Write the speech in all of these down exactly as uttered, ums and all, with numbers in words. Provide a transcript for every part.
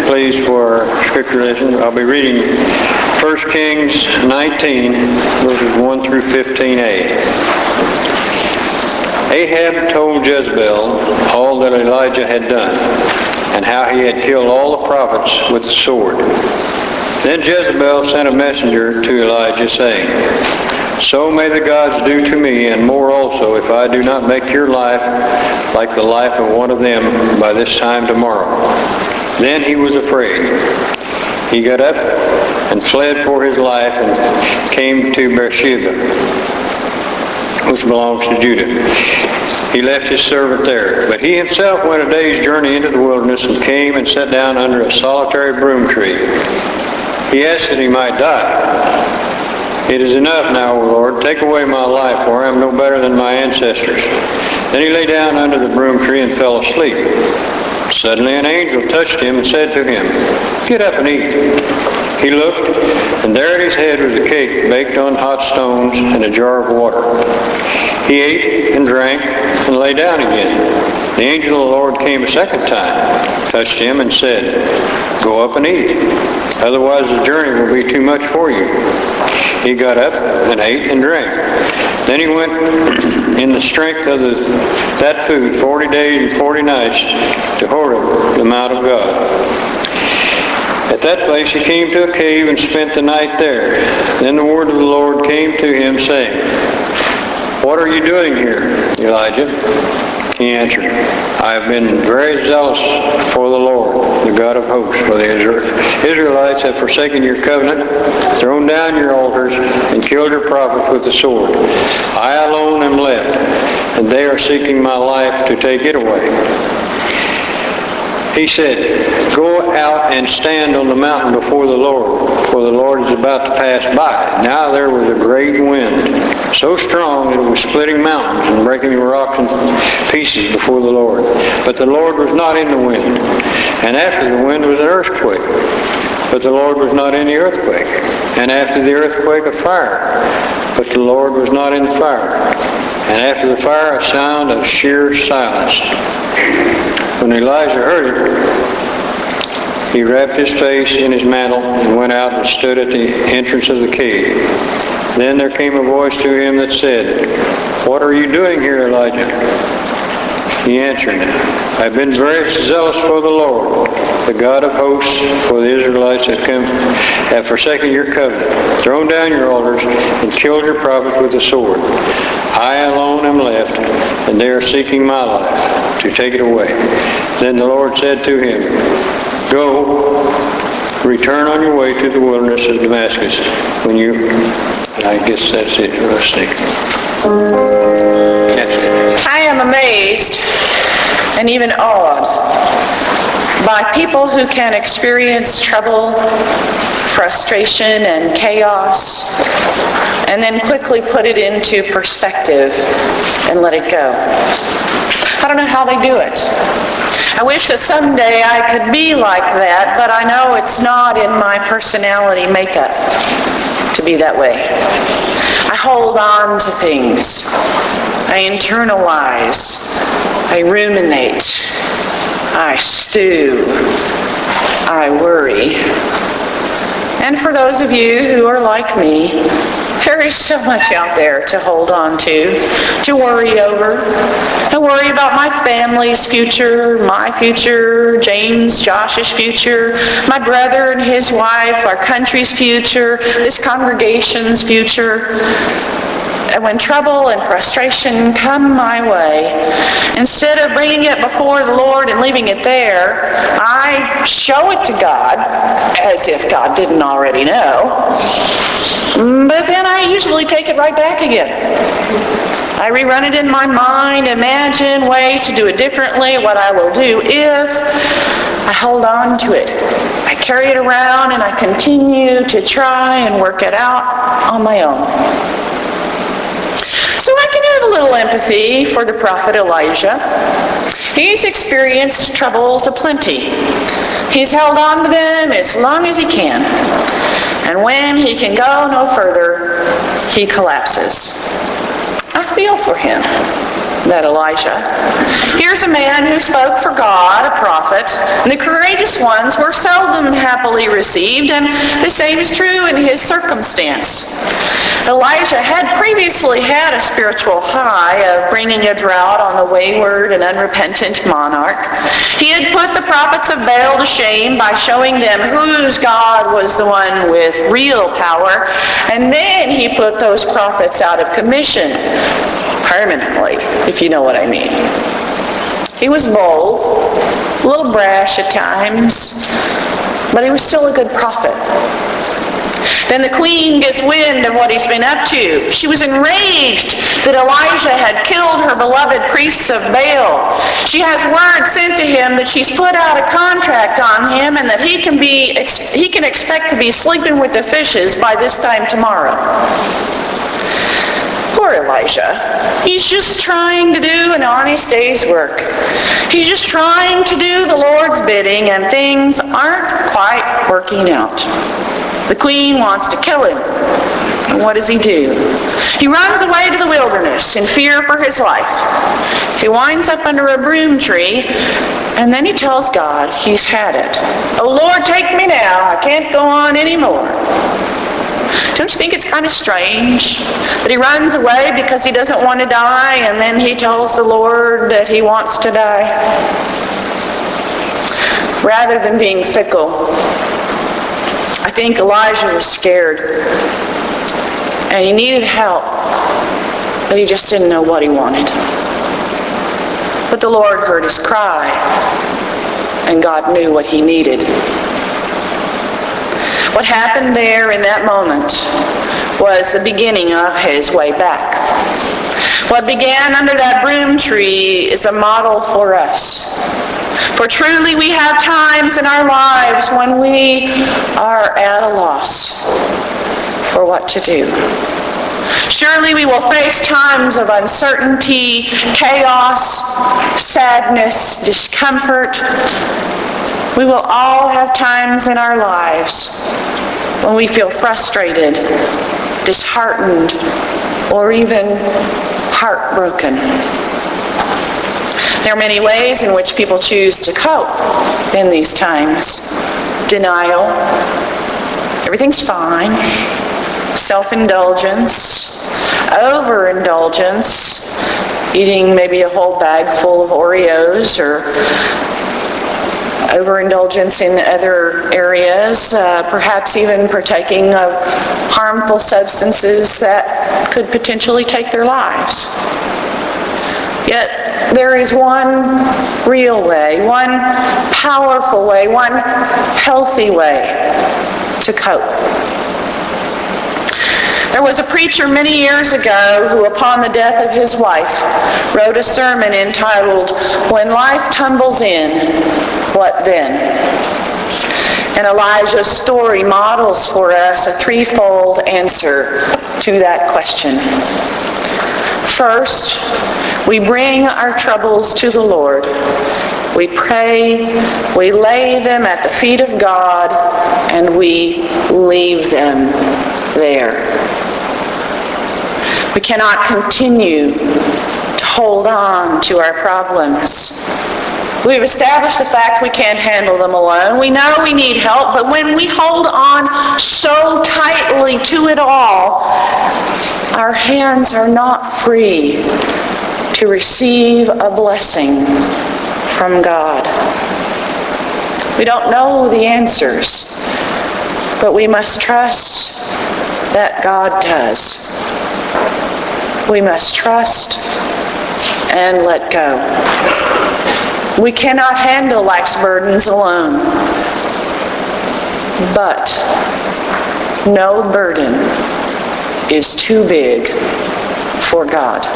please, for our scripture lesson. I'll be reading First Kings nineteen, verses one through fifteen a. Ahab told Jezebel all that Elijah had done, and how he had killed all the prophets with the sword. Then Jezebel sent a messenger to Elijah, saying, "So may the gods do to me, and more also, if I do not make your life like the life of one of them by this time tomorrow." Then he was afraid. He got up and fled for his life and came to Beersheba, which belongs to Judah. He left his servant there. But he himself went a day's journey into the wilderness and came and sat down under a solitary broom tree. He asked that he might die. "It is enough now, O Lord. Take away my life, for I am no better than my ancestors." Then he lay down under the broom tree and fell asleep. Suddenly an angel touched him and said to him, "Get up and eat." He looked, and there at his head was a cake baked on hot stones and a jar of water. He ate and drank and lay down again. The angel of the Lord came a second time, touched him, and said, "Go up and eat. Otherwise the journey will be too much for you." He got up and ate and drank. Then he went in the strength of the, that food forty days and forty nights to Horeb, the mount of God. At that place he came to a cave and spent the night there. Then the word of the Lord came to him, saying, "What are you doing here, Elijah?" He answered, "I have been very zealous for the Lord, the God of hosts, for the Israelites have forsaken your covenant, thrown down your altars, and killed your prophets with the sword. I alone am left, and they are seeking my life to take it away." He said, "Go out and stand on the mountain before the Lord, for the Lord is about to pass by." Now there was a great wind, so strong that it was splitting mountains and breaking rocks in pieces before the Lord. But the Lord was not in the wind. And after the wind was an earthquake. But the Lord was not in the earthquake. And after the earthquake a fire. But the Lord was not in the fire. And after the fire a sound of sheer silence. When Elijah heard it, he wrapped his face in his mantle and went out and stood at the entrance of the cave. Then there came a voice to him that said, "What are you doing here, Elijah?" He answered, "I have been very zealous for the Lord, the God of hosts, for the Israelites have come, have forsaken your covenant, thrown down your altars, and killed your prophets with the sword. I alone am left, and they are seeking my life to take it away." Then the Lord said to him, "Go, return on your way to the wilderness of Damascus. When you," I guess that's it. Let's see. That's it. I am amazed and even awed by people who can experience trouble, frustration, and chaos, and then quickly put it into perspective and let it go. I don't know how they do it. I wish that someday I could be like that, but I know it's not in my personality makeup to be that way. I hold on to things. I internalize. I ruminate. I stew. I worry. And for those of you who are like me, there is so much out there to hold on to, to worry over. I worry about my family's future, my future, James, Josh's future, my brother and his wife, our country's future, this congregation's future. And when trouble and frustration come my way, instead of bringing it before the Lord and leaving it there, I show it to God, as if God didn't already know. But then I usually take it right back again. I rerun it in my mind, imagine ways to do it differently, what I will do if I hold on to it. I carry it around and I continue to try and work it out on my own. So I can have a little empathy for the prophet Elijah. He's experienced troubles aplenty. He's held on to them as long as he can. And when he can go no further, he collapses. I feel for him. that Elijah. Here's a man who spoke for God, a prophet, and the courageous ones were seldom happily received, and the same is true in his circumstance. Elijah had previously had a spiritual high of bringing a drought on the wayward and unrepentant monarch. He had put the prophets of Baal to shame by showing them whose God was the one with real power, and then he put those prophets out of commission permanently, if you know what I mean. He was bold, a little brash at times, but he was still a good prophet. Then the queen gets wind of what he's been up to. She was enraged that Elijah had killed her beloved priests of Baal. She has word sent to him that she's put out a contract on him and that he can be he can expect to be sleeping with the fishes by this time tomorrow. Poor Elijah. He's just trying to do an honest day's work. He's just trying to do the Lord's bidding, and things aren't quite working out. The queen wants to kill him. And what does he do? He runs away to the wilderness in fear for his life. He winds up under a broom tree, and then he tells God he's had it. "Oh Lord, take me now. I can't go on anymore." Don't you think it's kind of strange that he runs away because he doesn't want to die, and then he tells the Lord that he wants to die? Rather than being fickle, I think Elijah was scared, and he needed help, but he just didn't know what he wanted. But the Lord heard his cry, and God knew what he needed. What happened there in that moment was the beginning of his way back. What began under that broom tree is a model for us. For truly we have times in our lives when we are at a loss for what to do. Surely we will face times of uncertainty, chaos, sadness, discomfort. We will all have times in our lives when we feel frustrated, disheartened, or even heartbroken. There are many ways in which people choose to cope in these times. Denial, everything's fine. Self-indulgence, overindulgence, eating maybe a whole bag full of Oreos, or overindulgence in other areas, uh, perhaps even partaking of harmful substances that could potentially take their lives. Yet there is one real way, one powerful way, one healthy way to cope. There was a preacher many years ago who, upon the death of his wife, wrote a sermon entitled, "When Life Tumbles In, What Then?" And Elijah's story models for us a threefold answer to that question. First, we bring our troubles to the Lord. We pray, we lay them at the feet of God, and we leave them there. We cannot continue to hold on to our problems. We've established the fact we can't handle them alone. We know we need help, but when we hold on so tightly to it all, our hands are not free to receive a blessing from God. We don't know the answers, but we must trust that God does. We must trust and let go. We cannot handle life's burdens alone, but no burden is too big for God.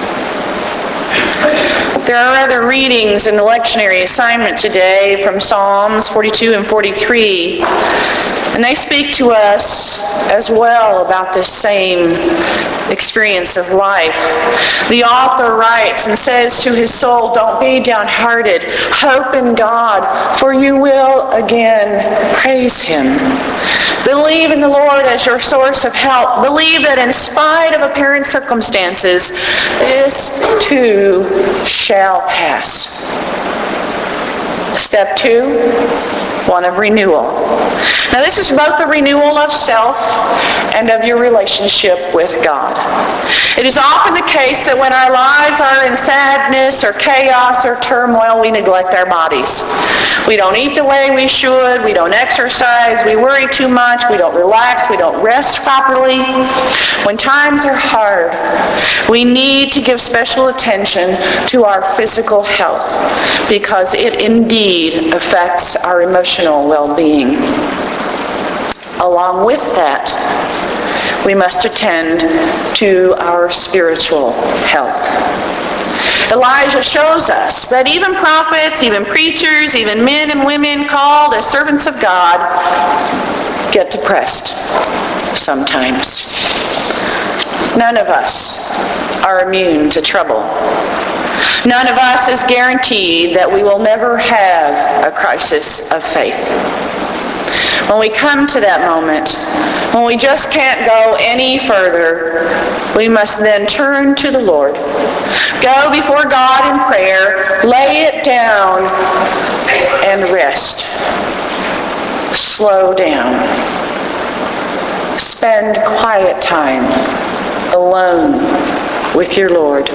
There are other readings in the lectionary assignment today from Psalms forty-two and forty-three, and they speak to us as well about this same experience of life. The author writes and says to his soul, "Don't be downhearted. Hope in God, for you will again praise Him. Believe in the Lord as your source of help. Believe that in spite of apparent circumstances, this too shall pass. Step two, one of renewal. Now this is both the renewal of self and of your relationship with God. It is often the case that when our lives are in sadness or chaos or turmoil, we neglect our bodies. We don't eat the way we should, we don't exercise, we worry too much, we don't relax, we don't rest properly. When times are hard, we need to give special attention to our physical health because it indeed affects our emotional well-being. Along with that, we must attend to our spiritual health. Elijah shows us that even prophets, even preachers, even men and women called as servants of God get depressed sometimes. None of us are immune to trouble. None of us is guaranteed that we will never have a crisis of faith. When we come to that moment, when we just can't go any further, we must then turn to the Lord. Go before God in prayer, lay it down, and rest. Slow down. Spend quiet time alone with your Lord.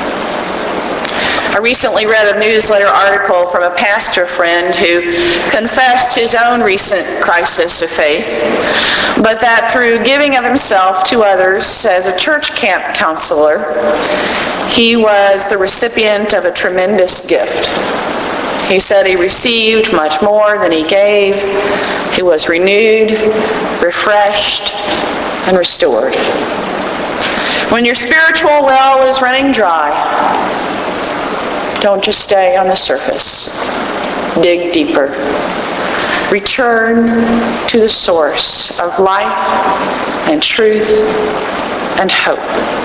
I recently read a newsletter article from a pastor friend who confessed his own recent crisis of faith, but that through giving of himself to others as a church camp counselor, he was the recipient of a tremendous gift. He said he received much more than he gave. He was renewed, refreshed, and restored. When your spiritual well is running dry, don't just stay on the surface. Dig deeper. Return to the source of life and truth and hope.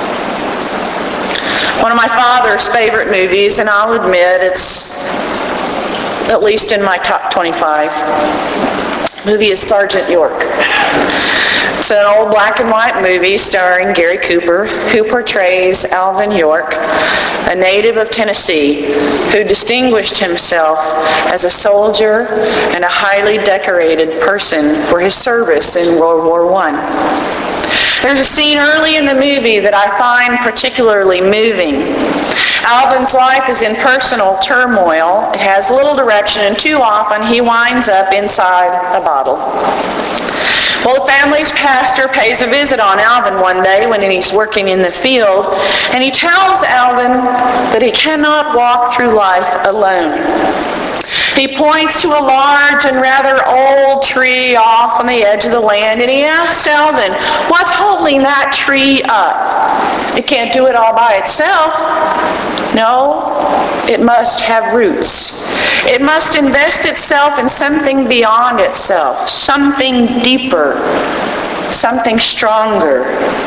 One of my father's favorite movies, and I'll admit it's at least in my top twenty-five, movie is Sergeant York. It's an old black and white movie starring Gary Cooper, who portrays Alvin York, a native of Tennessee, who distinguished himself as a soldier and a highly decorated person for his service in World War One. There's a scene early in the movie that I find particularly moving. Alvin's life is in personal turmoil. It has little direction, and too often he winds up inside a bottle. Well, the family's pastor pays a visit on Alvin one day when he's working in the field, and he tells Alvin that he cannot walk through life alone. He points to a large and rather old tree off on the edge of the land, and he asks Alvin, what's holding that tree up? It can't do it all by itself. No, it must have roots. It must invest itself in something beyond itself, something deeper, something stronger.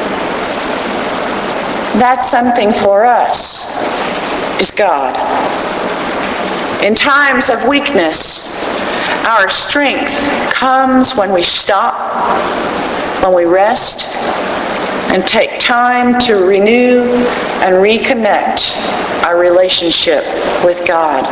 That something for us is God. In times of weakness, our strength comes when we stop, when we rest, and take time to renew and reconnect our relationship with God.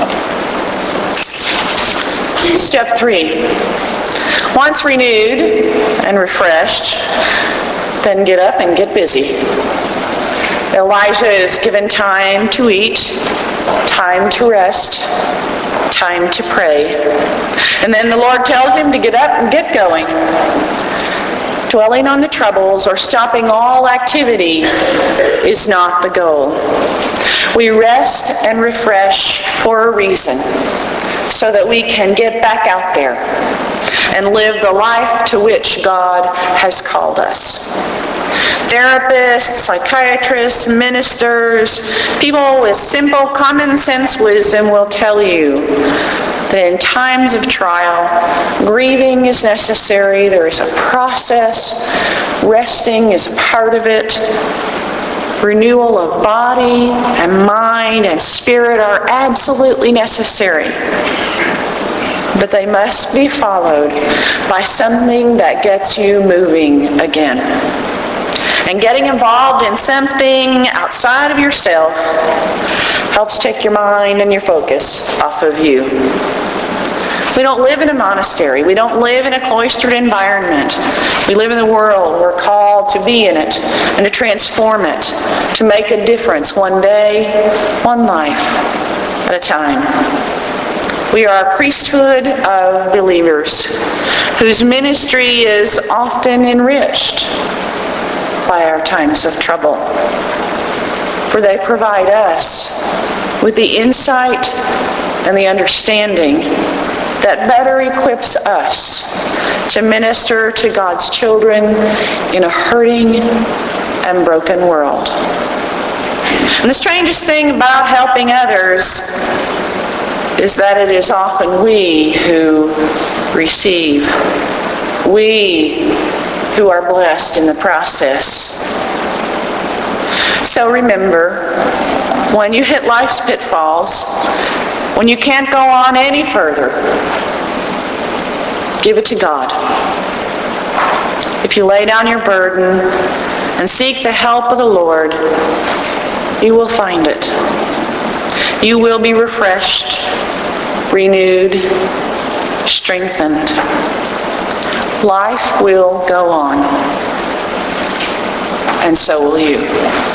Step three. Once renewed and refreshed, then get up and get busy. Elijah is given time to eat, time to rest, time to pray. And then the Lord tells him to get up and get going. Dwelling on the troubles or stopping all activity is not the goal. We rest and refresh for a reason, so that we can get back out there and live the life to which God has called us. Therapists, psychiatrists, ministers, people with simple common sense wisdom will tell you that in times of trial, grieving is necessary. There is a process. Resting is a part of it. Renewal of body and mind and spirit are absolutely necessary. but they must be followed by something that gets you moving again. And getting involved in something outside of yourself helps take your mind and your focus off of you. We don't live in a monastery. We don't live in a cloistered environment. We live in the world. We're called to be in it and to transform it, to make a difference one day, one life at a time. We are a priesthood of believers whose ministry is often enriched by our times of trouble, for they provide us with the insight and the understanding that better equips us to minister to God's children in a hurting and broken world. And the strangest thing about helping others is that it is often we who receive, we who are blessed in the process. So remember, when you hit life's pitfalls, when you can't go on any further, give it to God. If you lay down your burden and seek the help of the Lord, you will find it. You will be refreshed, renewed, strengthened. Life will go on, and so will you.